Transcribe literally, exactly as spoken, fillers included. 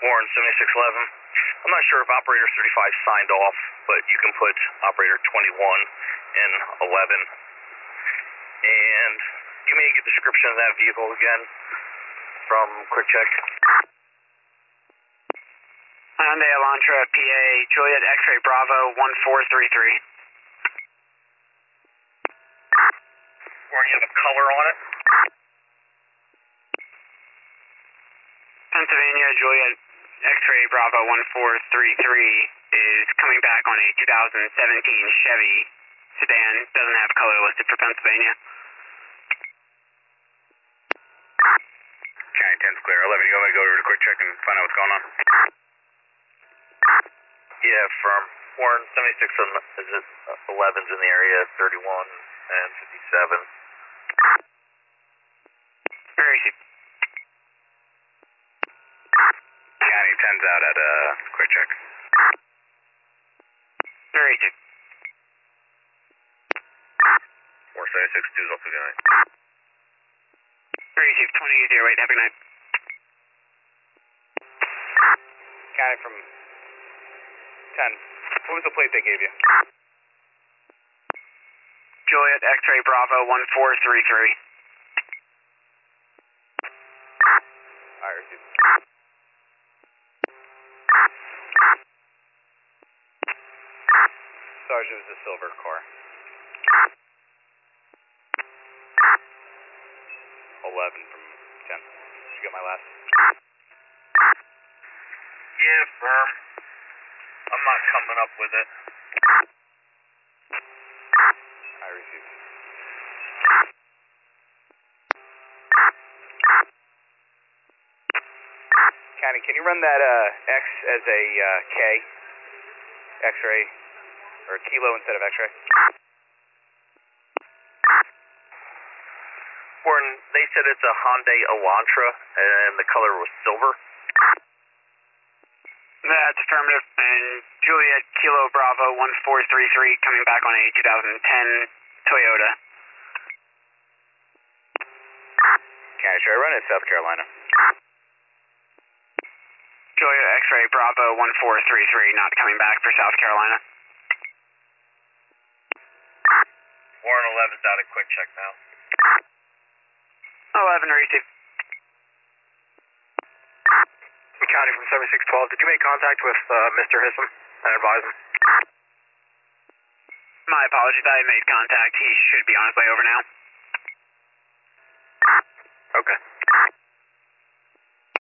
Warren seventy-six eleven. I'm not sure if operator thirty-five signed off, but you can put operator twenty-one and eleven. And give me a good description of that vehicle again from Quick Check. Hyundai Elantra P A Juliet X-ray Bravo one four three three. Warren, you have a color on it? Pennsylvania Juliet X-ray Bravo one four three three is coming back on a two thousand seventeen Chevy sedan. Doesn't have color listed for Pennsylvania. County ten's clear. eleven, you want me to go over to Quick Check and find out what's going on? Yeah, from Warren seventy-six is it elevens in the area, thirty-one and fifty-seven. Where is he? County ten's out at uh, Quick Check. Where is he? four seventy-six two is also going. Where is he? twenty zero eight, have a good night. County from ten. What was the plate they gave you? Juliet X-ray Bravo one four three three. Alright, received. Sergeant, it was a silver car. eleven from ten. Did you get my last? Yeah, firm. I'm not coming up with it. I received. County, can you run that uh, X as a uh, K? X-ray, or kilo instead of X-ray? Warren, they said it's a Hyundai Elantra and the color was silver. That's affirmative. And Juliet Kilo Bravo one four three three coming back on a two thousand ten Toyota. County, should I run it South Carolina? Juliet X-ray Bravo one four three three not coming back for South Carolina. Warren eleven's out of Quick Check now. eleven received. County from seventy-six twelve, did you make contact with uh, Mister Hissam and advise him? My apologies, I made contact. He should be on his way over now. Okay.